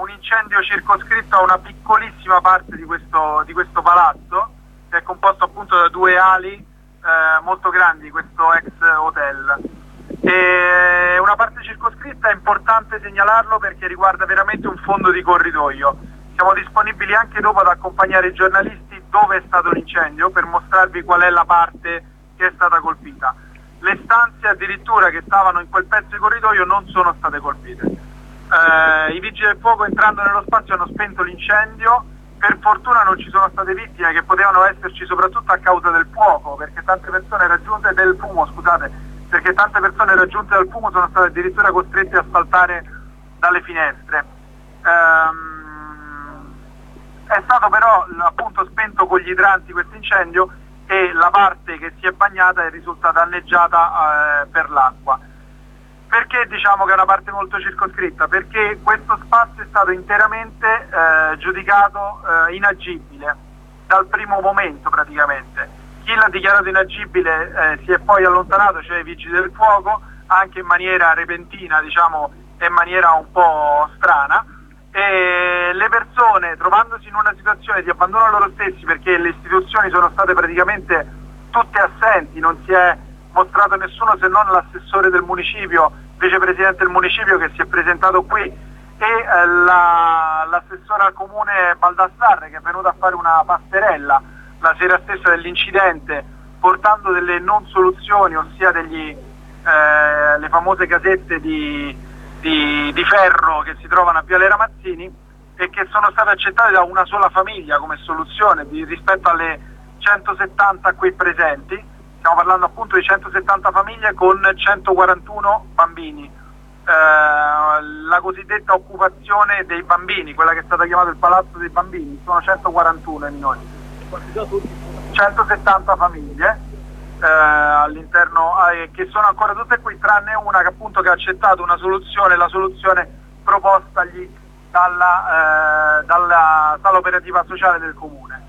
un incendio circoscritto a una piccolissima parte di questo palazzo, che è composto appunto da due ali molto grandi, questo ex hotel. E una parte circoscritta è importante segnalarlo perché riguarda veramente un fondo di corridoio. Siamo disponibili anche dopo ad accompagnare i giornalisti dove è stato l'incendio per mostrarvi qual è la parte che è stata colpita. Le stanze addirittura che stavano in quel pezzo di corridoio non sono state colpite. I vigili del fuoco entrando nello spazio hanno spento l'incendio. Per fortuna non ci sono state vittime, che potevano esserci soprattutto a causa del fuoco, perché tante persone raggiunte del fumo, perché tante persone raggiunte dal fumo sono state addirittura costrette a saltare dalle finestre. È stato però appunto spento con gli idranti questo incendio e la parte che si è bagnata è risultata danneggiata per l'acqua. Perché diciamo che è una parte molto circoscritta? Perché questo spazio è stato interamente giudicato inagibile dal primo momento praticamente. Chi l'ha dichiarato inagibile si è poi allontanato, cioè i vigili del fuoco, anche in maniera repentina, diciamo, e in maniera un po' strana, e le persone, trovandosi in una situazione di abbandono loro stessi, perché le istituzioni sono state praticamente tutte assenti, non si è mostrato nessuno se non l'assessore del municipio, vicepresidente del municipio, che si è presentato qui, e l'assessore al comune Baldassarre, che è venuto a fare una passerella la sera stessa dell'incidente portando delle non soluzioni, ossia le famose casette di ferro che si trovano a Viale Ramazzini e che sono state accettate da una sola famiglia come soluzione rispetto alle 170 qui presenti. Stiamo parlando appunto di 170 famiglie con 141 bambini, la cosiddetta occupazione dei bambini, quella che è stata chiamata il palazzo dei bambini, sono 141 i minori, 170 famiglie all'interno, che sono ancora tutte qui, tranne una che appunto che ha accettato una soluzione, la soluzione propostagli dalla sala operativa sociale del comune.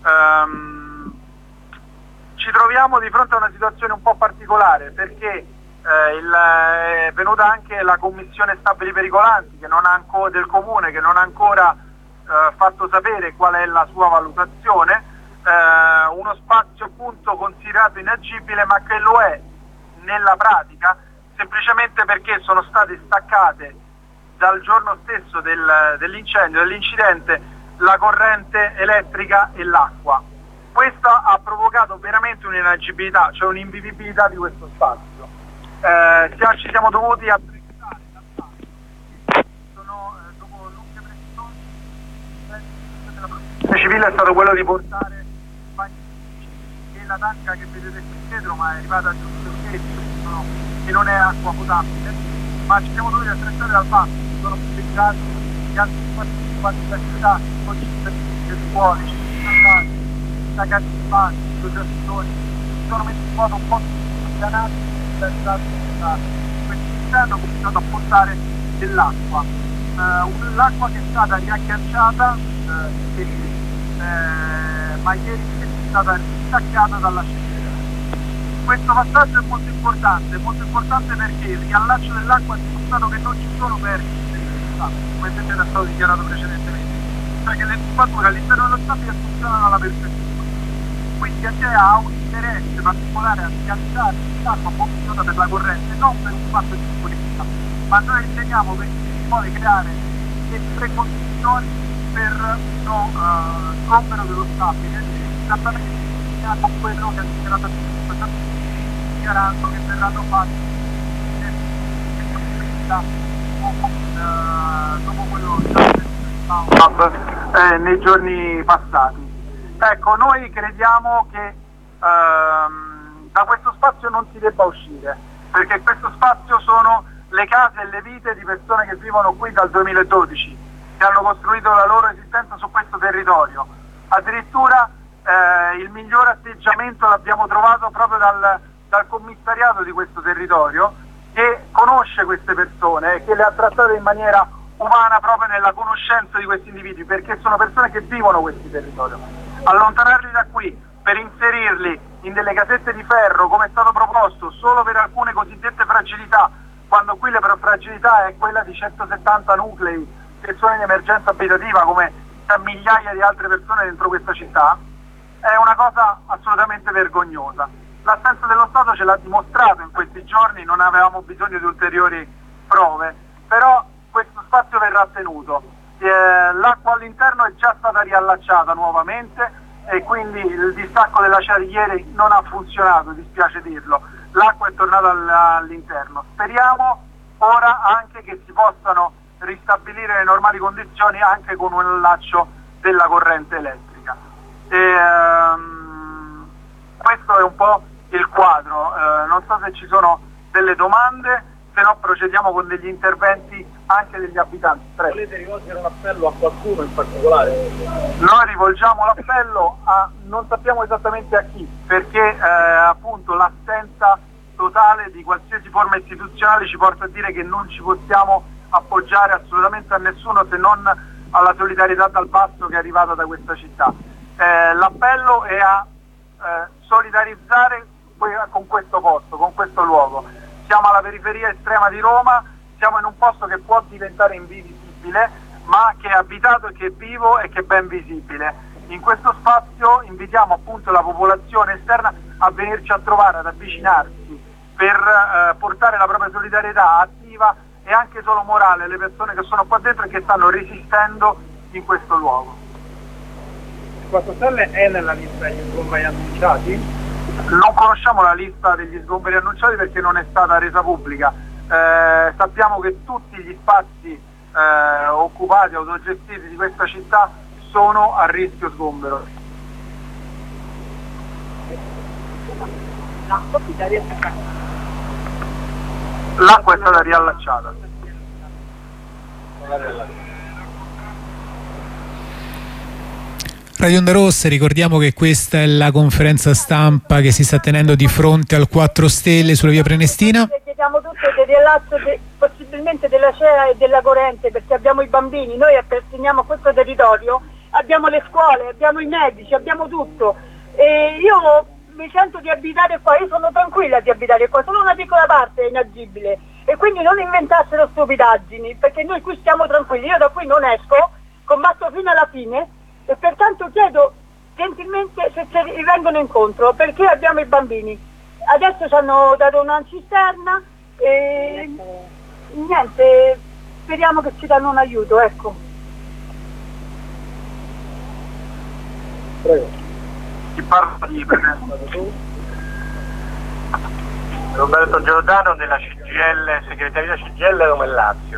Ci troviamo di fronte a una situazione un po' particolare perché è venuta anche la commissione stabili pericolanti del comune, che non ha ancora fatto sapere qual è la sua valutazione. Uno spazio appunto considerato inagibile, ma che lo è nella pratica semplicemente perché sono state staccate dal giorno stesso dell'incidente la corrente elettrica e l'acqua. Questo ha provocato veramente un'inagibilità, cioè un'invivibilità di questo spazio. Ci siamo dovuti attrezzare da dopo lunghe pressioni, della protezione civile è stato quello di portare i bagni e la tanca che vedete qui dietro, ma è arrivata giusto che non è acqua potabile, ma ci siamo dovuti attrezzare dal basso, sono utilizzati gli altri partecipanti dell'attività, le scuole, da cattivati, associazioni, si sono messi in modo un po' spianati questo incendio, ha cominciato a portare dell'acqua, l'acqua che è stata riagganciata ma ieri è stata ristaccata dalla scintilla. Questo passaggio è molto importante perché il riallaccio dell'acqua ha dimostrato che non ci sono perdite di qualità, come sempre era stato dichiarato precedentemente, cioè che le tubature all'interno dello stabile funzionano alla perfezione. Quindi Acea ha un interesse particolare a rialzare l'acqua provveduta per la corrente, non per un fatto di sicurezza, ma noi riteniamo che si vuole creare delle precondizioni per uno sgombero dello stabile, esattamente a quello che ha dichiarato dichiarando che verranno fatti dopo quello nei giorni passati. Ecco, noi crediamo che da questo spazio non si debba uscire, perché questo spazio sono le case e le vite di persone che vivono qui dal 2012, che hanno costruito la loro esistenza su questo territorio. Addirittura il miglior atteggiamento l'abbiamo trovato proprio dal commissariato di questo territorio, che conosce queste persone e che le ha trattate in maniera umana proprio nella conoscenza di questi individui, perché sono persone che vivono questo territorio. Allontanarli da qui per inserirli in delle casette di ferro, come è stato proposto, solo per alcune cosiddette fragilità, quando qui la fragilità è quella di 170 nuclei in emergenza abitativa come migliaia di altre persone dentro questa città, è una cosa assolutamente vergognosa. L'assenza dello Stato ce l'ha dimostrato in questi giorni, non avevamo bisogno di ulteriori prove, però questo spazio verrà tenuto. L'acqua all'interno è già stata riallacciata nuovamente e quindi il distacco della Chiari ieri non ha funzionato, dispiace dirlo, l'acqua è tornata all'interno. Speriamo ora anche che si possano ristabilire le normali condizioni anche con un allaccio della corrente elettrica. Questo è un po' il quadro, non so se ci sono delle domande, se no procediamo con degli interventi anche degli abitanti. Prego. Volete rivolgere un appello a qualcuno in particolare? Noi rivolgiamo l'appello a non sappiamo esattamente a chi, perché appunto l'assenza totale di qualsiasi forma istituzionale ci porta a dire che non ci possiamo appoggiare assolutamente a nessuno se non alla solidarietà dal basso che è arrivata da questa città. L'appello è a solidarizzare con questo posto, con questo luogo. Siamo alla periferia estrema di Roma, siamo in un posto che può diventare invisibile, ma che è abitato e che è vivo e che è ben visibile. In questo spazio invitiamo appunto la popolazione esterna a venirci a trovare, ad avvicinarsi, per portare la propria solidarietà attiva e anche solo morale alle persone che sono qua dentro e che stanno resistendo in questo luogo. 4 Stelle è nella lista degli sgomberi annunciati? Non conosciamo la lista degli sgomberi annunciati perché non è stata resa pubblica. Sappiamo che tutti gli spazi occupati, autogestiti di questa città sono a rischio sgombero. L'acqua è stata riallacciata. Radio Onda Rossa, ricordiamo che questa è la conferenza stampa che si sta tenendo di fronte al 4 Stelle sulla via Prenestina. Chiediamo tutto del riallaccio possibilmente della CEA e della corrente, perché abbiamo i bambini, noi apparteniamo a questo territorio, abbiamo le scuole, abbiamo i medici, abbiamo tutto. E io mi sento di abitare qua, io sono tranquilla di abitare qua, solo una piccola parte è inagibile e quindi non inventassero stupidaggini, perché noi qui stiamo tranquilli, io da qui non esco, combatto fino alla fine. E pertanto chiedo gentilmente se ci vengono incontro, perché abbiamo i bambini. Adesso ci hanno dato una cisterna e niente, speriamo che ci danno un aiuto, ecco. Prego. Chi parla di presenza? Roberto Giordano della CGIL, segreteria CGIL Roma e Lazio.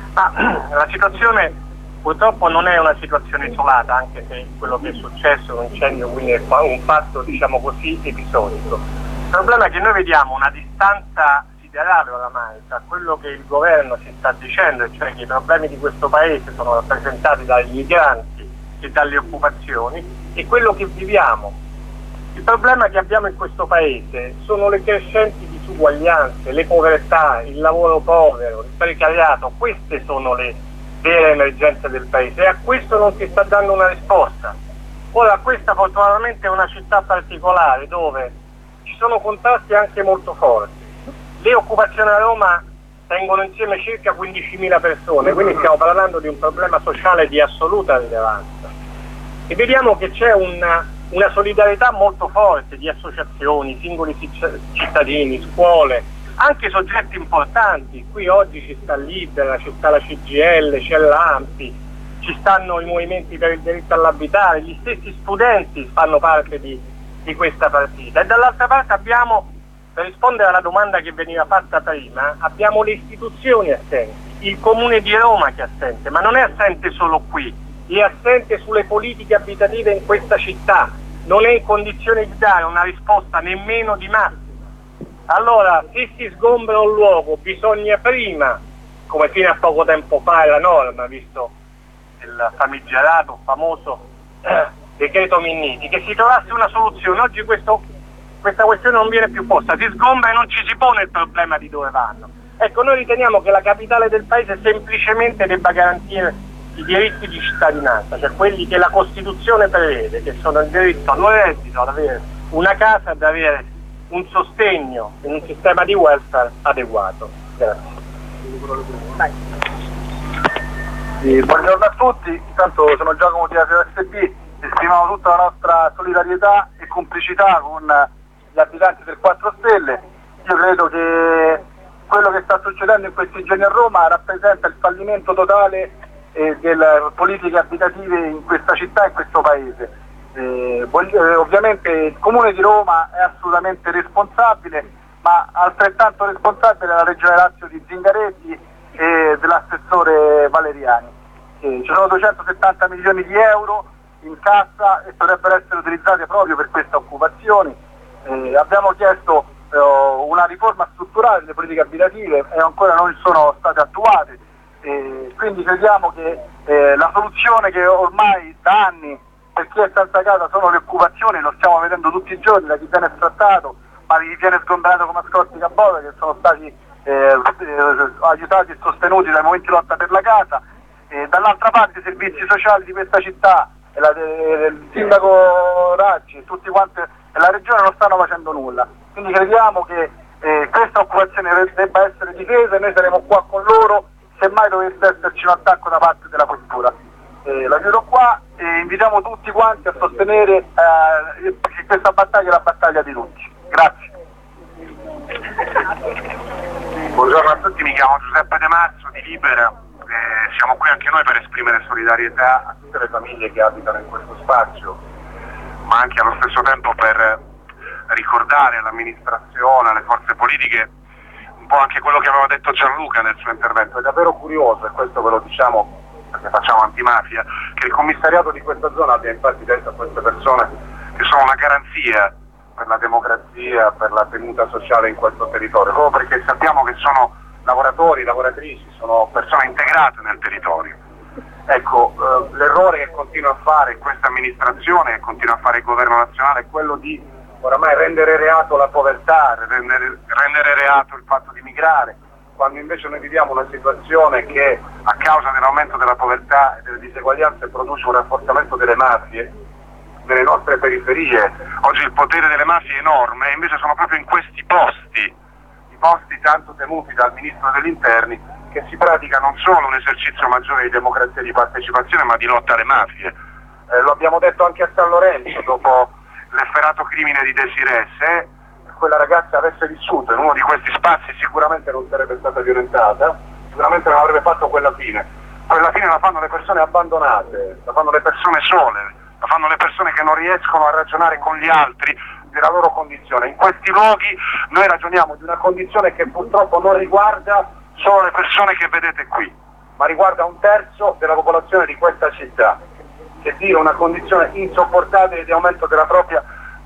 La situazione purtroppo non è una situazione isolata, anche se quello che è successo è un incendio, quindi è un fatto diciamo così episodico. Il problema è che noi vediamo una distanza siderale oramai tra quello che il governo ci sta dicendo, cioè che i problemi di questo paese sono rappresentati dagli migranti e dalle occupazioni, e quello che viviamo. Il problema che abbiamo in questo paese sono le crescenti disuguaglianze, le povertà, il lavoro povero, il precariato. Queste sono le vere emergenze del paese e a questo non si sta dando una risposta. Ora, questa fortunatamente è una città particolare dove ci sono contrasti anche molto forti. Le occupazioni a Roma tengono insieme circa 15.000 persone, quindi stiamo parlando di un problema sociale di assoluta rilevanza. E vediamo che c'è una solidarietà molto forte di associazioni, singoli cittadini, scuole, anche soggetti importanti. Qui oggi ci sta Libera, ci sta la CGIL, c'è l'ANPI, ci stanno i movimenti per il diritto all'abitare, gli stessi studenti fanno parte di questa partita. E dall'altra parte abbiamo, per rispondere alla domanda che veniva fatta prima, abbiamo le istituzioni assenti, il Comune di Roma che è assente, ma non è assente solo qui, è assente sulle politiche abitative in questa città, non è in condizione di dare una risposta nemmeno di massima. Allora, se si sgombra un luogo bisogna prima, come fino a poco tempo fa è la norma, visto il famigerato, famoso decreto Minniti, che si trovasse una soluzione. Oggi questa questione non viene più posta, si sgombra e non ci si pone il problema di dove vanno. Ecco, noi riteniamo che la capitale del paese semplicemente debba garantire i diritti di cittadinanza, cioè quelli che la Costituzione prevede, che sono il diritto al reddito, ad avere una casa, ad avere un sostegno in un sistema di welfare adeguato. Grazie. Buongiorno a tutti, intanto sono Giacomo di ASB, esprimiamo tutta la nostra solidarietà e complicità con gli abitanti del 4 Stelle. Io credo che quello che sta succedendo in questi giorni a Roma rappresenta il fallimento totale delle politiche abitative in questa città e in questo paese. Ovviamente il Comune di Roma è assolutamente responsabile, ma altrettanto responsabile è la Regione Lazio di Zingaretti e dell'assessore Valeriani. Ci sono 270 milioni di euro in cassa e dovrebbero essere utilizzati proprio per queste occupazioni. Abbiamo chiesto una riforma strutturale delle politiche abitative e ancora non sono state attuate, quindi crediamo che la soluzione che ormai da anni per chi è senza casa sono le occupazioni, lo stiamo vedendo tutti i giorni da chi viene sfrattato, ma chi viene sgombrato come Ascolti Cabota, che sono stati aiutati e sostenuti dai movimenti di lotta per la casa, dall'altra parte i servizi sociali di questa città il sindaco Raggi e tutti quanti e la regione non stanno facendo nulla, quindi crediamo che questa occupazione debba essere difesa e noi saremo qua con loro semmai dovesse esserci un attacco da parte della questura. La chiudo qua e invitiamo tutti quanti a sostenere che questa battaglia è la battaglia di tutti. Grazie. Buongiorno a tutti, mi chiamo Giuseppe De Marzo di Libera, siamo qui anche noi per esprimere solidarietà a tutte le famiglie che abitano in questo spazio, ma anche allo stesso tempo per ricordare all'amministrazione, alle forze politiche, un po' anche quello che aveva detto Gianluca nel suo intervento. È davvero curioso, e questo ve lo diciamo perché facciamo antimafia, che il commissariato di questa zona abbia infatti detto a queste persone che sono una garanzia per la democrazia, per la tenuta sociale in questo territorio, proprio perché sappiamo che sono lavoratori, lavoratrici, sono persone integrate nel territorio. Ecco, l'errore che continua a fare questa amministrazione, che continua a fare il governo nazionale, è quello di oramai rendere reato la povertà, rendere reato il fatto di migrare, quando invece noi viviamo una situazione che a causa dell'aumento della povertà e delle diseguaglianze produce un rafforzamento delle mafie nelle nostre periferie. Oggi il potere delle mafie è enorme e invece sono proprio in questi posti, i posti tanto temuti dal Ministro degli Interni, che si pratica non solo un esercizio maggiore di democrazia e di partecipazione, ma di lotta alle mafie. Lo abbiamo detto anche a San Lorenzo, dopo l'efferato crimine di Desiree. Se quella ragazza avesse vissuto in uno di questi spazi sicuramente non sarebbe stata violentata, sicuramente non avrebbe fatto quella fine. Quella fine la fanno le persone abbandonate, la fanno le persone sole, la fanno le persone che non riescono a ragionare con gli altri della loro condizione. In questi luoghi noi ragioniamo di una condizione che purtroppo non riguarda solo le persone che vedete qui, ma riguarda un terzo della popolazione di questa città, che vive una condizione insopportabile di aumento del proprio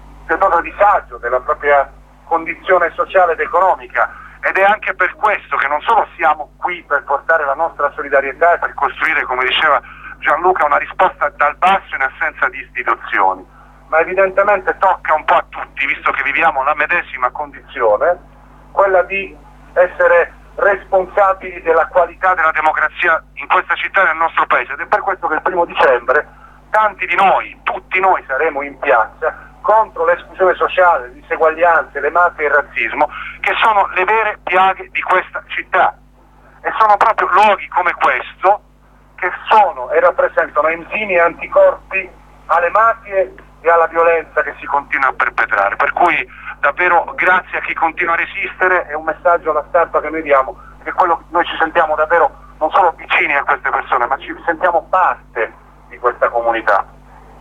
disagio, della propria condizione sociale ed economica. Ed è anche per questo che non solo siamo qui per portare la nostra solidarietà e per costruire, come diceva Gianluca, una risposta dal basso in assenza di istituzioni, ma evidentemente tocca un po' a tutti, visto che viviamo la medesima condizione, quella di essere responsabili della qualità della democrazia in questa città e nel nostro paese. Ed è per questo che il 1° dicembre tanti di noi, tutti noi, saremo in piazza contro l'esclusione sociale, le diseguaglianze, le mafie e il razzismo, che sono le vere piaghe di questa città. E sono proprio luoghi come questo che sono e rappresentano enzimi e anticorpi alle mafie e alla violenza che si continua a perpetrare. Per cui davvero grazie a chi continua a resistere, è un messaggio alla stampa che noi diamo, che noi ci sentiamo davvero non solo vicini a queste persone, ma ci sentiamo parte di questa comunità.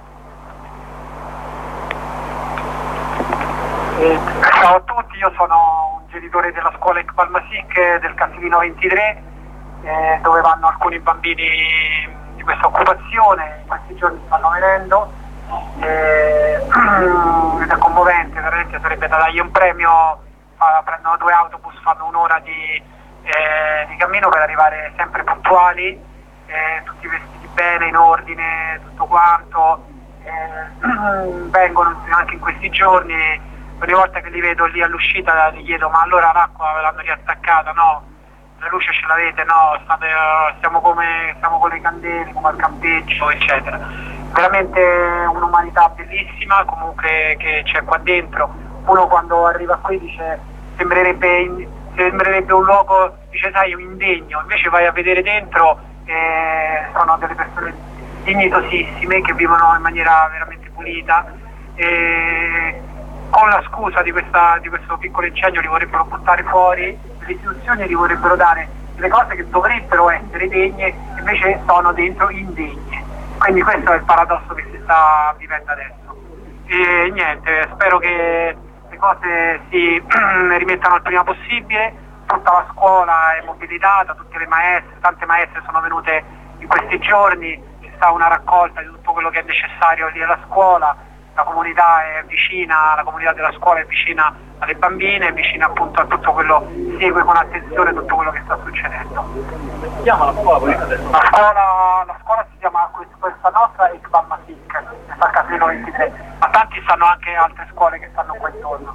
Ciao a tutti, io sono un genitore della scuola Iqbal Masik del Castellino 23, dove vanno alcuni bambini di questa occupazione. In questi giorni stanno venendo ed è commovente, veramente sarebbe da dargli un premio. Prendono 2 autobus, fanno un'ora di cammino per arrivare sempre puntuali, tutti vestiti bene, in ordine, tutto quanto. Vengono anche in questi giorni. Ogni volta che li vedo lì all'uscita gli chiedo: ma allora l'acqua ve l'hanno riattaccata? No. La luce ce l'avete? No. Siamo con le candele, come al campeggio, eccetera. Veramente un'umanità bellissima comunque che c'è qua dentro. Uno quando arriva qui dice sembrerebbe un luogo, dice sai, un indegno, invece vai a vedere dentro sono delle persone dignitosissime che vivono in maniera veramente pulita, e con la scusa di questo piccolo incendio li vorrebbero buttare fuori, le istituzioni li vorrebbero dare delle cose che dovrebbero essere degne, invece sono dentro indegne. Quindi questo è il paradosso che si sta vivendo adesso. E niente, spero che le cose si rimettano il prima possibile. Tutta la scuola è mobilitata, tutte le maestre, tante maestre sono venute in questi giorni, ci sta una raccolta di tutto quello che è necessario lì alla scuola, la comunità è vicina, la comunità della scuola è vicina alle bambine, è vicina appunto a tutto quello, segue con attenzione tutto quello che sta succedendo. Come si chiama la scuola? La scuola si chiama questa nostra Ekbal Masik, che sta a Caprino 23, ma tanti sanno anche altre scuole che stanno qua intorno.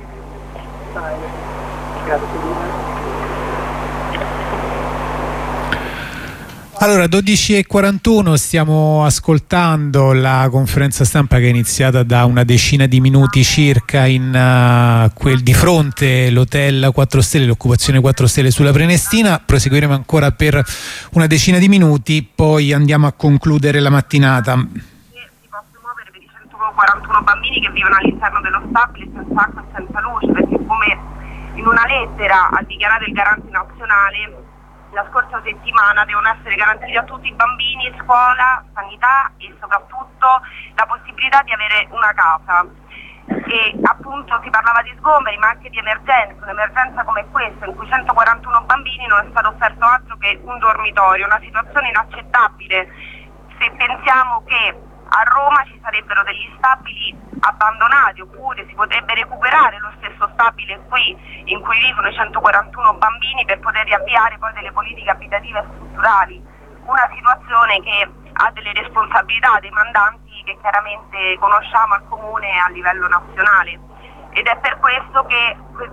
Allora, 12:41, stiamo ascoltando la conferenza stampa che è iniziata da una decina di minuti circa in quel di fronte l'hotel 4 stelle, l'occupazione 4 stelle sulla Prenestina. Proseguiremo ancora per una decina di minuti, poi andiamo a concludere la mattinata. Si possono muovere per i 141 bambini che vivono all'interno dello stabile senza acqua e senza luce, perché come in una lettera ha dichiarato il garante nazionale, la scorsa settimana devono essere garantiti a tutti i bambini, scuola, sanità e soprattutto la possibilità di avere una casa. E appunto si parlava di sgomberi ma anche di emergenza, un'emergenza come questa in cui 141 bambini non è stato offerto altro che un dormitorio, una situazione inaccettabile se pensiamo che a Roma ci sarebbero degli stabili abbandonati, oppure si potrebbe recuperare lo stesso stabile qui in cui vivono i 141 bambini per poter riavviare poi delle politiche abitative e strutturali. Una situazione che ha delle responsabilità dei mandanti che chiaramente conosciamo al comune e a livello nazionale, ed è per questo che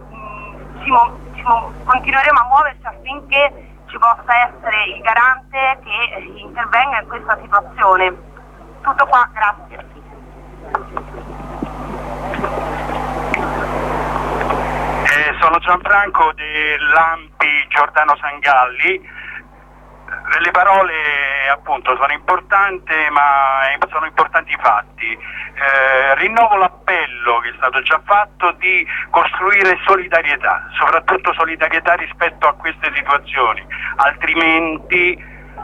continueremo a muoverci affinché ci possa essere il garante che intervenga in questa situazione. Tutto qua, grazie. Sono Gianfranco dell'Ampi Giordano Sangalli. Le parole appunto sono importanti, ma sono importanti i fatti. Rinnovo l'appello che è stato già fatto di costruire solidarietà, soprattutto solidarietà rispetto a queste situazioni, altrimenti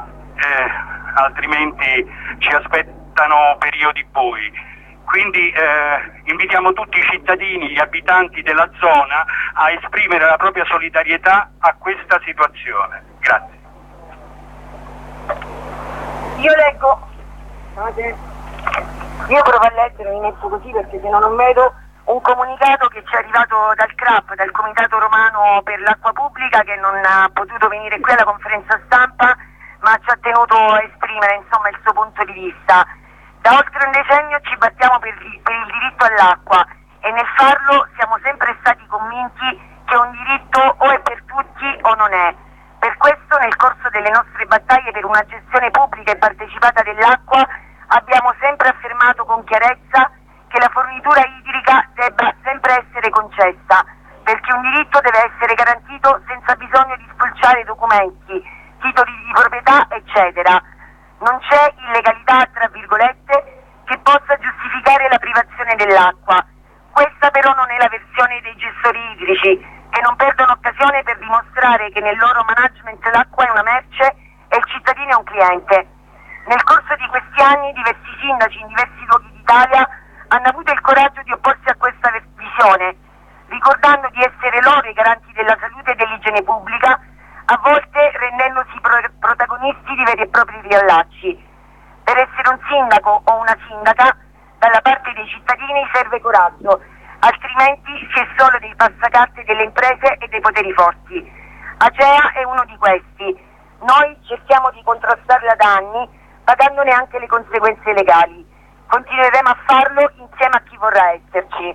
ci aspettano periodi bui. Quindi invitiamo tutti i cittadini, gli abitanti della zona a esprimere la propria solidarietà a questa situazione. Grazie. Io leggo, io provo a leggere, mi metto così perché se no non vedo, un comunicato che ci è arrivato dal CRAP, dal Comitato Romano per l'Acqua Pubblica, che non ha potuto venire qui alla conferenza stampa ma ci ha tenuto a esprimere insomma il suo punto di vista. Da oltre un decennio ci battiamo per il diritto all'acqua e nel farlo siamo sempre stati convinti che un diritto o è per tutti o non è. Per questo nel corso delle nostre battaglie per una gestione pubblica e partecipata dell'acqua abbiamo sempre affermato con chiarezza che la fornitura idrica debba sempre essere concessa, perché un diritto deve essere garantito senza bisogno di spulciare documenti, titoli di proprietà, eccetera. Non c'è illegalità, tra virgolette, che possa giustificare la privazione dell'acqua. Questa però non è la versione dei gestori idrici, che non perdono occasione per dimostrare che nel loro management l'acqua è una merce e il cittadino è un cliente. Nel corso di questi anni diversi sindaci in diversi luoghi d'Italia hanno avuto il coraggio di opporsi a questa visione, ricordando di essere loro i garanti della salute e dell'igiene pubblica, a volte rendendosi protagonisti di veri e propri riallacci. Per essere un sindaco o una sindaca, dalla parte dei cittadini serve coraggio, altrimenti si è solo dei passacarte delle imprese e dei poteri forti. Agea è uno di questi. Noi cerchiamo di contrastarla da anni, pagandone anche le conseguenze legali. Continueremo a farlo insieme a chi vorrà esserci.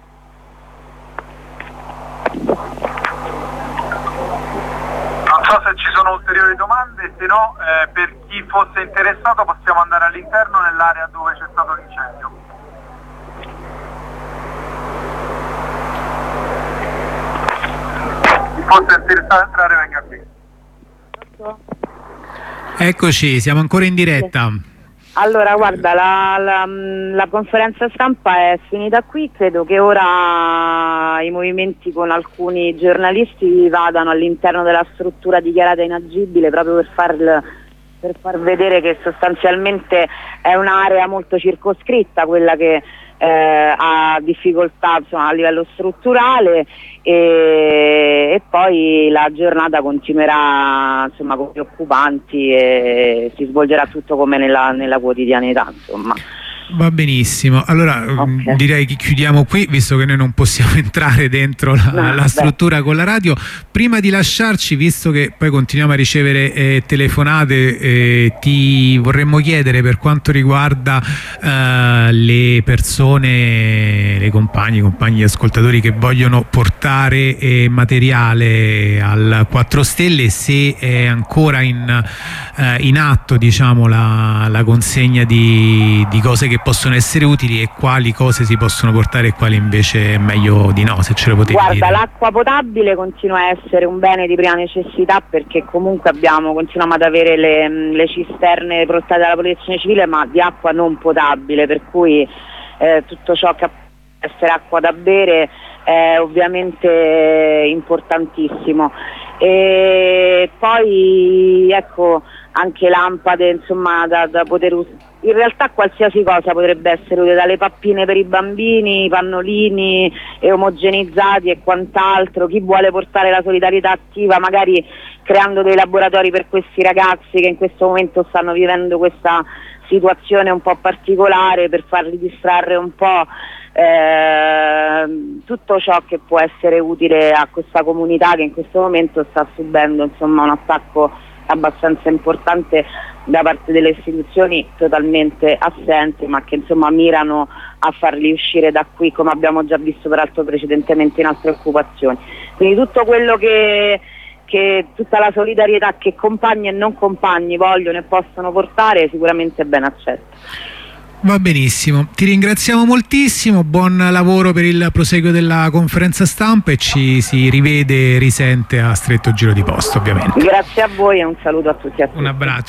Non so se ci sono ulteriori domande, se no per chi fosse interessato possiamo andare all'interno nell'area dove c'è stato l'incendio. Chi fosse interessato a entrare venga qui. Eccoci, siamo ancora in diretta. Allora, guarda, la conferenza stampa è finita qui, credo che ora i movimenti con alcuni giornalisti vadano all'interno della struttura dichiarata inagibile proprio per far vedere che sostanzialmente è un'area molto circoscritta quella che ha difficoltà, insomma, a livello strutturale, e poi la giornata continuerà, insomma, con gli occupanti e si svolgerà tutto come nella quotidianità, insomma. Va benissimo, allora direi che chiudiamo qui, visto che noi non possiamo entrare dentro la struttura con la radio. Prima di lasciarci, visto che poi continuiamo a ricevere telefonate, ti vorremmo chiedere, per quanto riguarda le persone, le compagni ascoltatori che vogliono portare materiale al 4 Stelle, se è ancora in atto, diciamo, la consegna di cose che possono essere utili, e quali cose si possono portare e quali invece è meglio di no, se ce lo potevi dire. Guarda, l'acqua potabile continua a essere un bene di prima necessità, perché comunque continuiamo ad avere le cisterne portate dalla protezione civile, ma di acqua non potabile, per cui tutto ciò che può essere acqua da bere è ovviamente importantissimo. E poi ecco, anche lampade, insomma, da poter usare. In realtà qualsiasi cosa potrebbe essere utile, dalle pappine per i bambini, i pannolini omogenizzati e quant'altro. Chi vuole portare la solidarietà attiva, magari creando dei laboratori per questi ragazzi che in questo momento stanno vivendo questa situazione un po' particolare, per farli distrarre un po', tutto ciò che può essere utile a questa comunità che in questo momento sta subendo, insomma, un attacco abbastanza importante da parte delle istituzioni totalmente assenti, ma che insomma mirano a farli uscire da qui, come abbiamo già visto peraltro precedentemente in altre occupazioni. Quindi tutto quello che tutta la solidarietà che compagni e non compagni vogliono e possono portare sicuramente è ben accetta. Va benissimo, ti ringraziamo moltissimo, buon lavoro per il proseguo della conferenza stampa e ci si rivede e risente a stretto giro di posta, ovviamente. Grazie a voi e un saluto a tutti e a tutti. Un abbraccio.